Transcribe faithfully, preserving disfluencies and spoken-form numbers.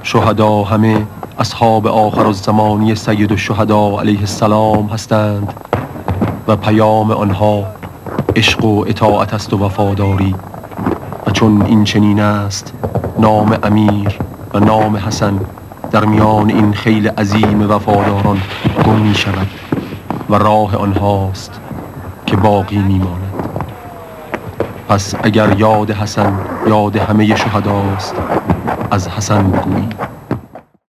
شهدا همه اصحاب آخر الزمانی سید الشهدا علیه السلام هستند و پیام آنها عشق و اطاعت است و وفاداری. و چون این چنین است، نام امیر و نام حسن در میان این خیل عظیم وفاداران گم می شود و راه آنهاست که باقی می ماند. پس اگر یاد حسن یاد همه شهداست، از حسن بگویید.